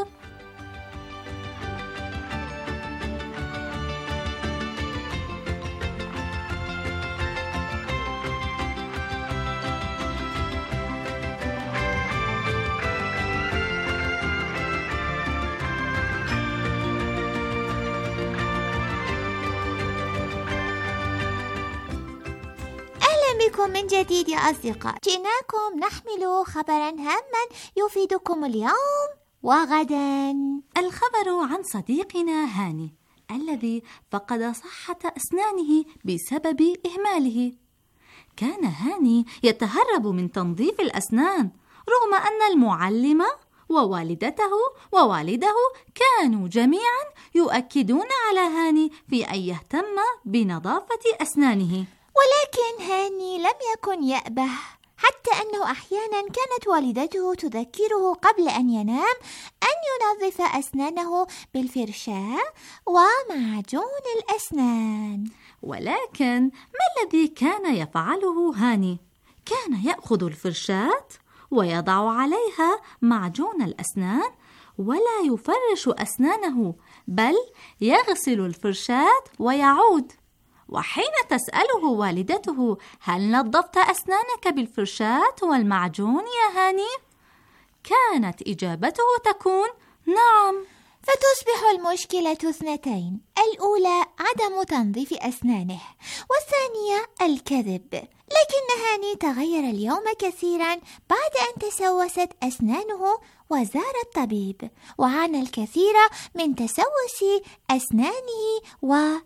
بكم من جديد يا أصدقاء. جئناكم نحمل خبرا هاما يفيدكم اليوم وغدا. الخبر عن صديقنا هاني الذي فقد صحة أسنانه بسبب إهماله. كان هاني يتهرب من تنظيف الأسنان رغم أن المعلمة ووالدته ووالده كانوا جميعا يؤكدون على هاني في أن يهتم بنظافة أسنانه. ولكن هاني لم يكن يأبه، حتى أنه أحيانا كانت والدته تذكره قبل أن ينام أن ينظف أسنانه بالفرشاة ومعجون الأسنان. ولكن ما الذي كان يفعله هاني؟ كان يأخذ الفرشاة ويضع عليها معجون الأسنان ولا يفرش أسنانه، بل يغسل الفرشاة ويعود. وحين تسأله والدته: هل نظفت أسنانك بالفرشاة والمعجون يا هاني؟ كانت إجابته تكون نعم. فتصبح المشكلة اثنتين: الأولى عدم تنظيف أسنانه، والثانية الكذب. لكن هاني تغير اليوم كثيرا بعد أن تسوست أسنانه وزار الطبيب، وعانى الكثير من تسوس أسنانه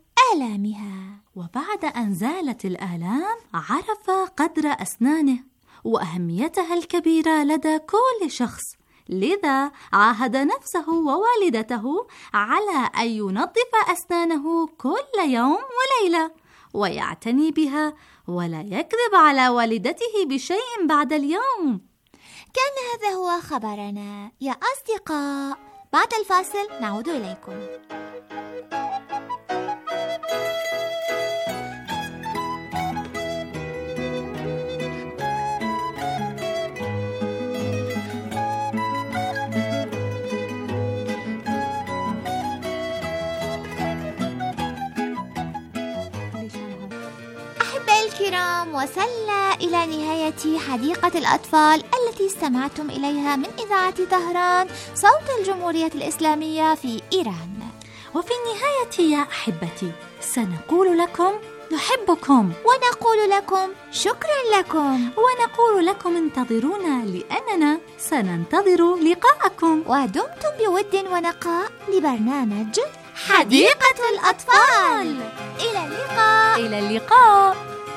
وآلامها. وبعد أن زالت الآلام عرف قدر أسنانه وأهميتها الكبيرة لدى كل شخص. لذا عاهد نفسه ووالدته على أن ينظف أسنانه كل يوم وليلة ويعتني بها ولا يكذب على والدته بشيء بعد اليوم. كان هذا هو خبرنا يا أصدقاء. بعد الفاصل نعود إليكم. الكرام، وصلنا إلى نهاية حديقة الأطفال التي استمعتم إليها من إذاعة طهران صوت الجمهورية الإسلامية في إيران. وفي النهاية يا أحبتي سنقول لكم نحبكم، ونقول لكم شكرا لكم، ونقول لكم انتظرونا لأننا سننتظر لقاءكم. ودمتم بود ونقاء لبرنامج حديقة الأطفال. إلى اللقاء. إلى اللقاء.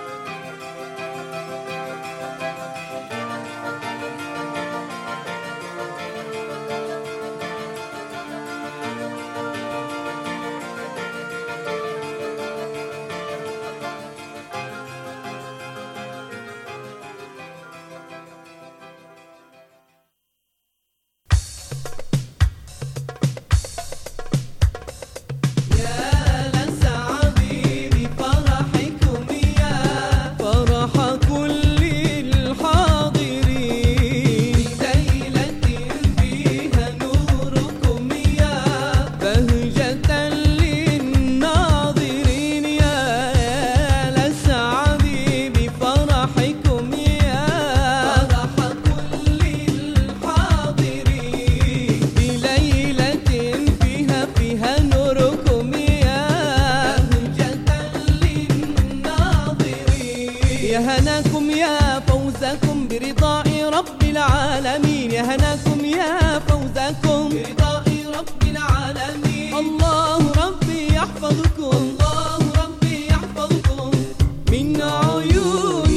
هناكم يا فوزكم برضاء رب العالمين، يا هناكم يا فوزكم برضاء رب العالمين. الله ربي يحفظكم، الله ربي يحفظكم من عيون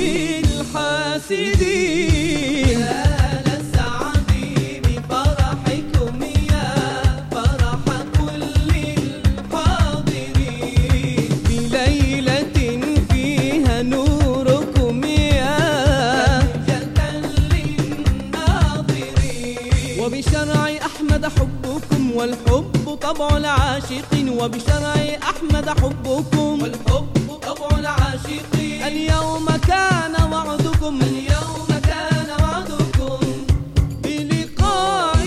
الحاسدين. يا للسعد بفرحكم يا فرح كل الحاضرين، بليلة فيها نور وبشرع أحمد حبكم والحب طبع العاشقين، وبشرع أحمد حبكم والحب طبع العاشقين. اليوم كان وعدكم، اليوم كان وعدكم بلقاء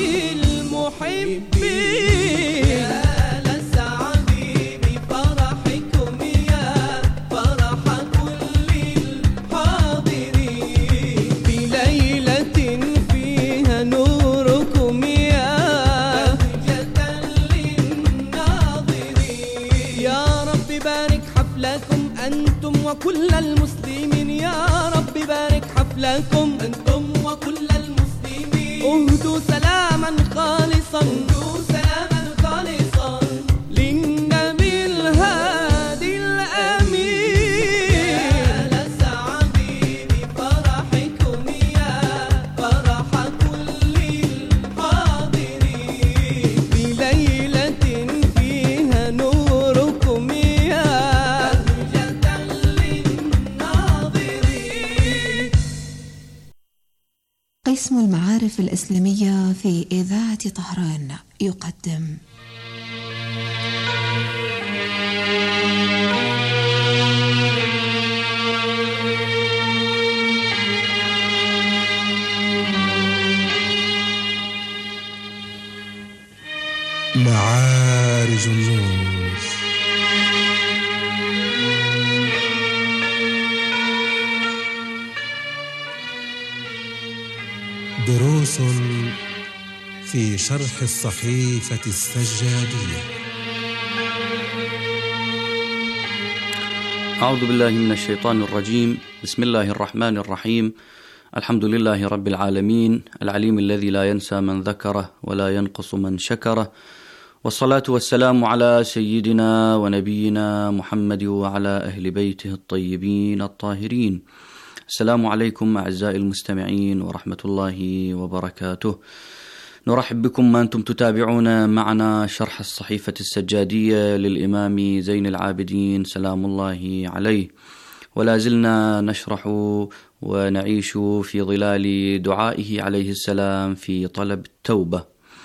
المحبين. يا للسعد بفرحكم يا فرح كل الحاضرين، بليلة فيها نور أنتم وكل المسلمين. يا رب بارك حفلكم أنتم وكل المسلمين. اهدوا سلاما خالصا، اهدوا سلاما خالصا للنبي الهادي الأمين. يا للسعد بفرحكم يا فرح كل الحاضرين، بليلة فيها نوركم قسم المعارف الإسلامية في إذاعة طهران يقدم معارج النور. دروس في شرح الصحيفة السجادية. أعوذ بالله من الشيطان الرجيم. بسم الله الرحمن الرحيم. الحمد لله رب العالمين، العليم الذي لا ينسى من ذكره ولا ينقص من شكره، والصلاة والسلام على سيدنا ونبينا محمد وعلى أهل بيته الطيبين الطاهرين. السلام عليكم أعزائي المستمعين ورحمة الله وبركاته. نرحب بكم ما أنتم تتابعون معنا شرح الصحيفة السجادية للإمام زين العابدين سلام الله عليه، ولا زلنا نشرح ونعيش في ظلال دعائه عليه السلام في طلب التوبة.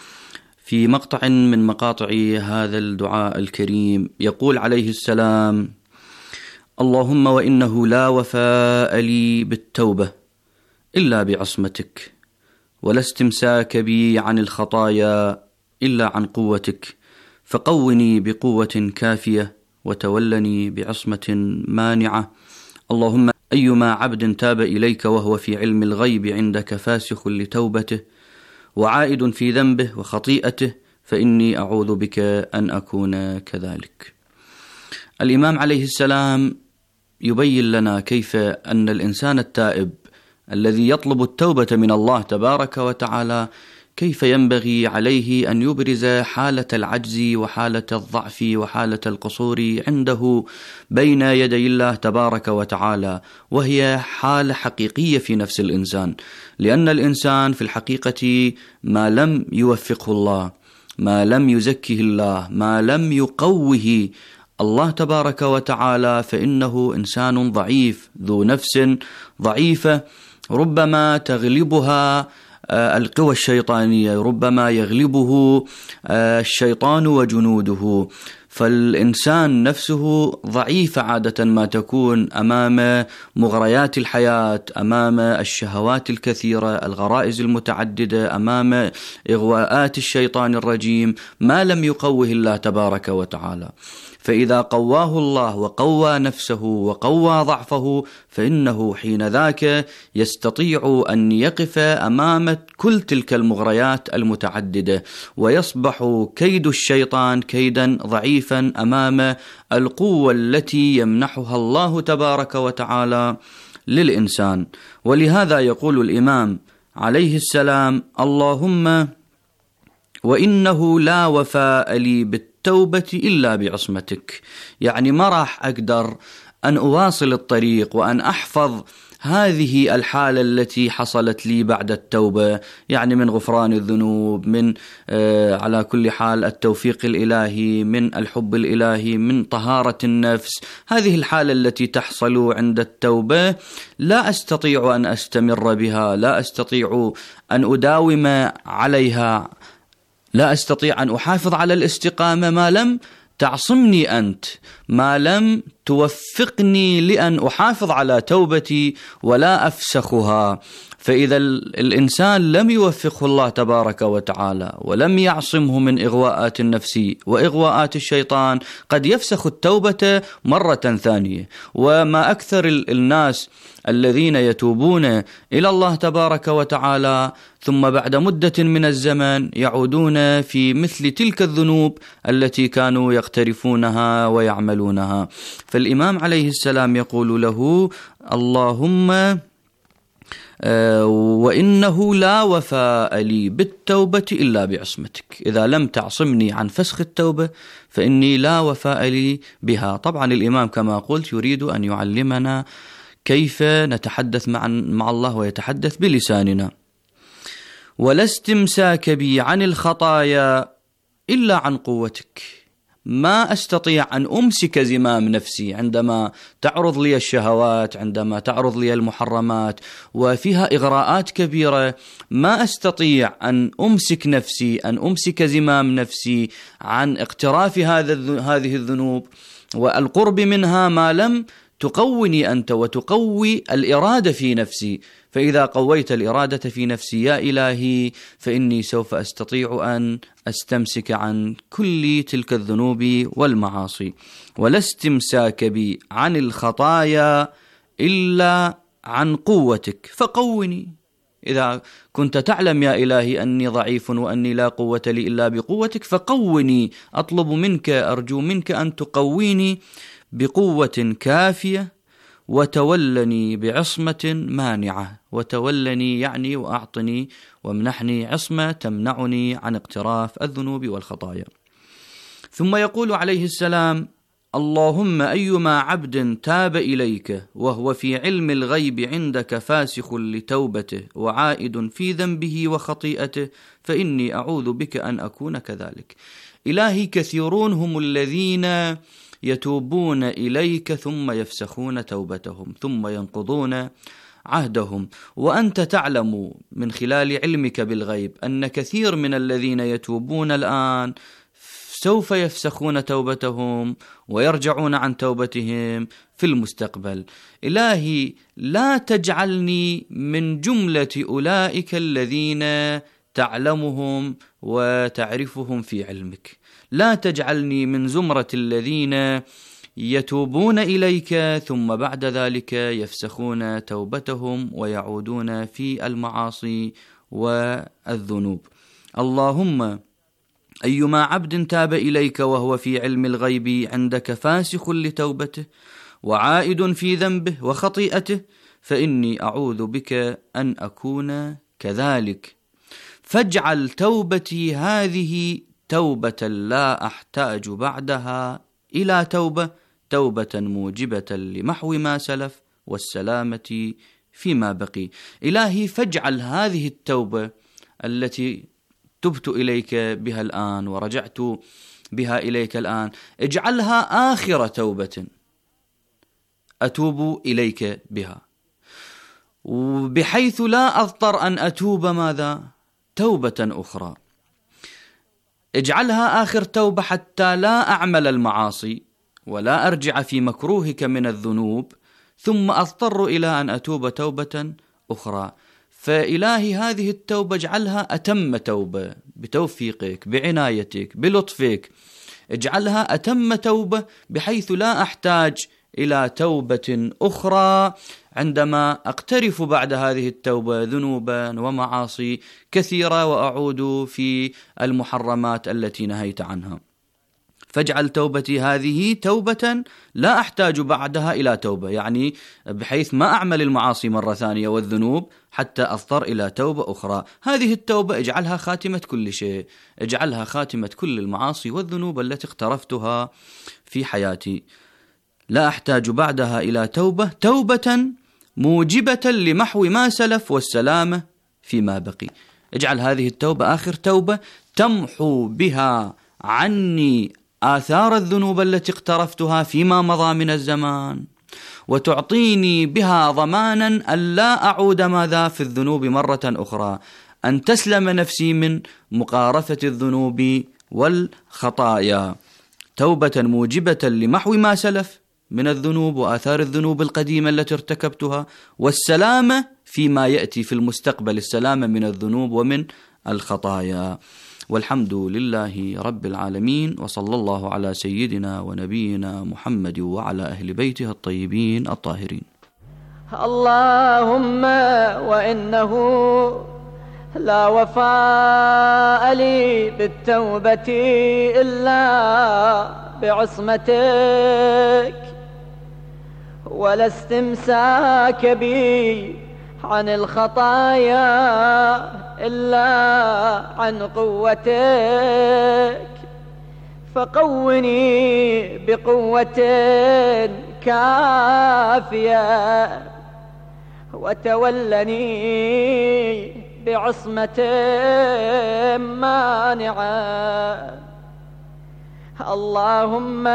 في مقطع من مقاطع هذا الدعاء الكريم يقول عليه السلام: اللهم وإنه لا وفاء لي بالتوبة إلا بعصمتك، ولا استمساك بي عن الخطايا إلا عن قوتك، فقوني بقوة كافية وتولني بعصمة مانعة. اللهم أيما عبد تاب إليك وهو في علم الغيب عندك فاسخ لتوبته وعائد في ذنبه وخطيئته، فإني أعوذ بك أن أكون كذلك. الإمام عليه السلام يبين لنا كيف أن الإنسان التائب الذي يطلب التوبة من الله تبارك وتعالى كيف ينبغي عليه أن يبرز حالة العجز وحالة الضعف وحالة القصور عنده بين يدي الله تبارك وتعالى، وهي حالة حقيقية في نفس الإنسان، لأن الإنسان في الحقيقة ما لم يوفقه الله، ما لم يزكه الله، ما لم يقوه الله تبارك وتعالى، فإنه إنسان ضعيف ذو نفس ضعيفة، ربما تغلبها القوى الشيطانية، ربما يغلبه الشيطان وجنوده. فالإنسان نفسه ضعيف عادة ما تكون أمام مغريات الحياة، أمام الشهوات الكثيرة، الغرائز المتعددة، أمام إغواءات الشيطان الرجيم، ما لم يقوه الله تبارك وتعالى. فإذا قواه الله وقوى نفسه وقوى ضعفه، فإنه حين ذاك يستطيع أن يقف أمام كل تلك المغريات المتعددة، ويصبح كيد الشيطان كيدا ضعيفا أمام القوة التي يمنحها الله تبارك وتعالى للإنسان. ولهذا يقول الإمام عليه السلام: اللهم وإنه لا وفاء لي بالتوبة التوبة إلا بعصمتك. يعني ما راح أقدر أن أواصل الطريق وأن أحفظ هذه الحالة التي حصلت لي بعد التوبة، يعني من غفران الذنوب، من آه على كل حال التوفيق الإلهي، من الحب الإلهي، من طهارة النفس. هذه الحالة التي تحصل عند التوبة لا أستطيع أن أستمر بها، لا أستطيع أن أداوم عليها، لا أستطيع أن أحافظ على الاستقامة ما لم تعصمني أنت، ما لم توفقني لأن أحافظ على توبتي ولا أفسخها. فإذا الإنسان لم يوفقه الله تبارك وتعالى ولم يعصمه من إغواءات النفس وإغواءات الشيطان، قد يفسخ التوبة مرة ثانية. وما أكثر الناس الذين يتوبون إلى الله تبارك وتعالى ثم بعد مدة من الزمن يعودون في مثل تلك الذنوب التي كانوا يقترفونها ويعملونها. فالإمام عليه السلام يقول له: اللهم وإنه لا وفاء لي بالتوبة إلا بعصمتك. إذا لم تعصمني عن فسخ التوبة فإني لا وفاء لي بها. طبعا الإمام كما قلت يريد أن يعلمنا كيف نتحدث مع مع الله ويتحدث بلساننا. ولا استمساك بي عن الخطايا إلا عن قوتك. ما أستطيع أن أمسك زمام نفسي عندما تعرض لي الشهوات، عندما تعرض لي المحرمات وفيها إغراءات كبيرة، ما أستطيع أن أمسك نفسي، أن أمسك زمام نفسي عن اقتراف هذا هذه الذنوب والقرب منها ما لم تقوني أنت وتقوي الإرادة في نفسي. فإذا قويت الإرادة في نفسي يا إلهي فإني سوف أستطيع أن أستمسك عن كل تلك الذنوب والمعاصي. ولا استمساك بي عن الخطايا إلا عن قوتك فقوني. إذا كنت تعلم يا إلهي أني ضعيف وأني لا قوة لي إلا بقوتك فقوني. أطلب منك، أرجو منك أن تقويني بقوة كافية وتولني بعصمة مانعة. وتولني يعني وأعطني وامنحني عصمة تمنعني عن اقتراف الذنوب والخطايا. ثم يقول عليه السلام: اللهم أيما عبد تاب إليك وهو في علم الغيب عندك فاسخ لتوبته وعائد في ذنبه وخطيئته فإني أعوذ بك أن أكون كذلك. إلهي كثيرون هم الذين يتوبون إليك ثم يفسخون توبتهم ثم ينقضون عهدهم، وأنت تعلم من خلال علمك بالغيب أن كثير من الذين يتوبون الآن سوف يفسخون توبتهم ويرجعون عن توبتهم في المستقبل. إلهي لا تجعلني من جملة أولئك الذين تعلمهم وتعرفهم في علمك، لا تجعلني من زمرة الذين يتوبون إليك ثم بعد ذلك يفسخون توبتهم ويعودون في المعاصي والذنوب. اللهم أيما عبد تاب إليك وهو في علم الغيب عندك فاسخ لتوبته وعائد في ذنبه وخطيئته فإني أعوذ بك أن أكون كذلك، فاجعل توبتي هذه توبة لا أحتاج بعدها إلى توبة، توبة موجبة لمحو ما سلف والسلامة فيما بقي. إلهي فاجعل هذه التوبة التي تبت إليك بها الآن ورجعت بها إليك الآن، اجعلها آخر توبة أتوب إليك بها، بحيث لا أضطر أن أتوب ماذا؟ توبة أخرى. اجعلها آخر توبة حتى لا أعمل المعاصي ولا أرجع في مكروهك من الذنوب ثم أضطر إلى أن أتوب توبة أخرى. فإلهي هذه التوبة اجعلها أتم توبة بتوفيقك بعنايتك بلطفك، اجعلها أتم توبة بحيث لا أحتاج إلى توبة أخرى عندما أقترف بعد هذه التوبة ذنوبا ومعاصي كثيرة وأعود في المحرمات التي نهيت عنها. فاجعل توبتي هذه توبة لا أحتاج بعدها إلى توبة، يعني بحيث ما أعمل المعاصي مرة ثانية والذنوب حتى أضطر إلى توبة أخرى. هذه التوبة اجعلها خاتمة كل شيء، اجعلها خاتمة كل المعاصي والذنوب التي اقترفتها في حياتي، لا أحتاج بعدها إلى توبة، توبة موجبة لمحو ما سلف والسلامة فيما بقي. اجعل هذه التوبة آخر توبة تمحو بها عني آثار الذنوب التي اقترفتها فيما مضى من الزمان، وتعطيني بها ضمانا أن لا أعود ماذا في الذنوب مرة أخرى، أن تسلم نفسي من مقارفة الذنوب والخطايا. توبة موجبة لمحو ما سلف من الذنوب وآثار الذنوب القديمة التي ارتكبتها، والسلامة فيما يأتي في المستقبل، السلامة من الذنوب ومن الخطايا. والحمد لله رب العالمين، وصلى الله على سيدنا ونبينا محمد وعلى أهل بيته الطيبين الطاهرين. اللهم وإنه لا وفاء لي بالتوبة إلا بعصمتك، ولا استمساك بي عن الخطايا إلا عن قوتك، فقوني بقوة كافية وتولني بعصمة مانعة. اللهم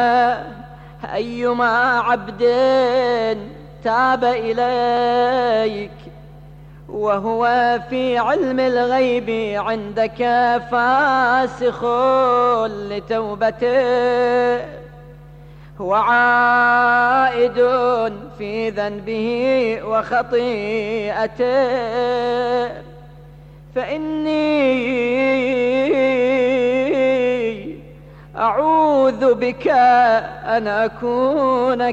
أيما عبد تاب إليك وهو في علم الغيب عندك فاسخ لتوبته وعائد في ذنبه وخطيئته، فإني أعوذ بك أن أكون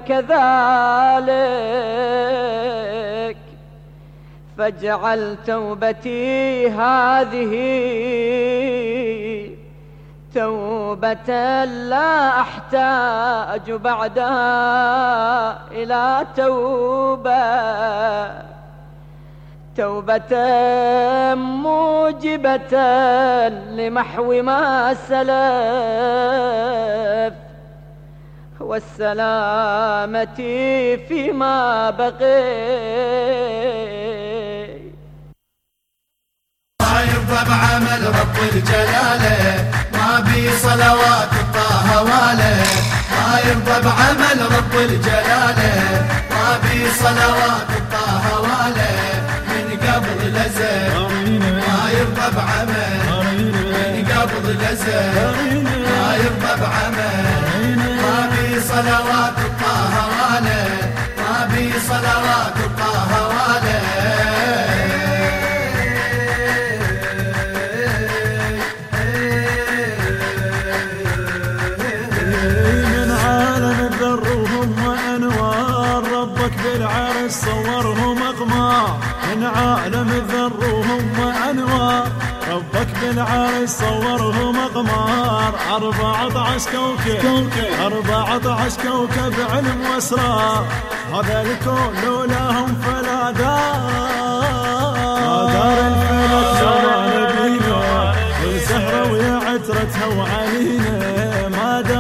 كذلك، فاجعل توبتي هذه توبة لا أحتاج بعدها إلى توبة، توبة موجبة لمحو ما سلف والسلامة فيما بقي. ما يرضى بعمل رب الجلالة ما بي صلوات الطه واله. ما يرضى بعمل رب الجلالة ما بي صلوات الطه واله. من قبل لزل ما يرضى بعمل من قبل لزل ما يرضى بعمل ما بي صلوات الطه واله. ما بي صلوات الطه واله. صورهم أقمار من عالم الذرهم وأنوار. ربك بالعرش صورهم أقمار أربعة عشر كوكب أربعة عشر كوكب علم وأسرار. هذا الكون لولاهم فلا دار